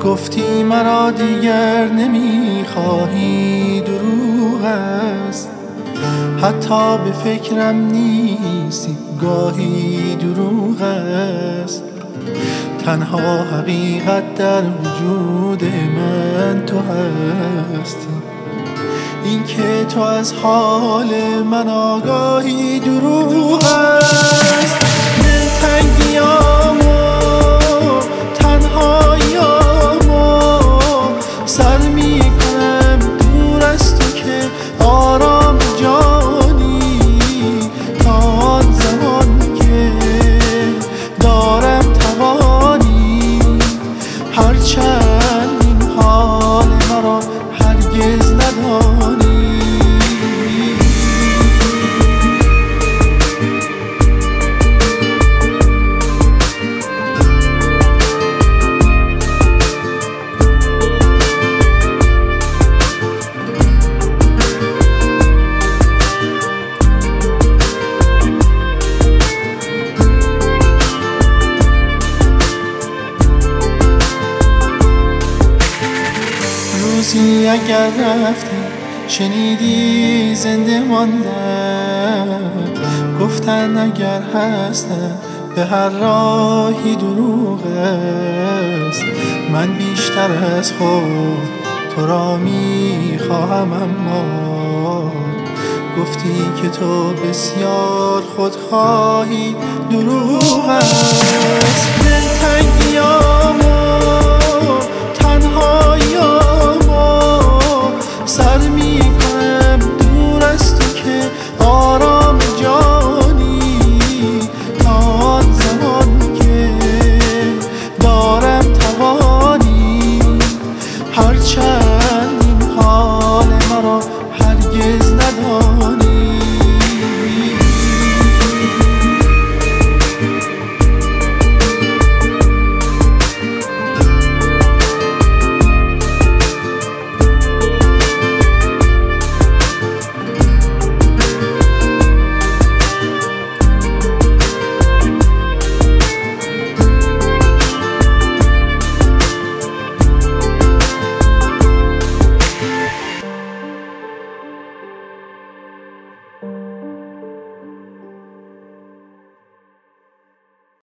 گفتی مرا دیگر نمیخواهی، دروغ است. حتی به فکرم نیستی گاهی، دروغ است. تنها حقیقت در وجود من تو هستی. این که تو از حال من آگاهی، دروغ است. دلتنگیامو، تنهاییامو سر میکنم دور از تو که آرام جانی. تا آن زمان که دارم توانی، هرچند این حال مرا هرگز ندانی. روزی اگر رفتی شنیدی زنده ماندم، گفتن اگر هستم به هر راهی، دروغ است. من بیشتر از خود تو را میخواهم، اما گفتی که تو بسیار خودخواهی، دروغ است.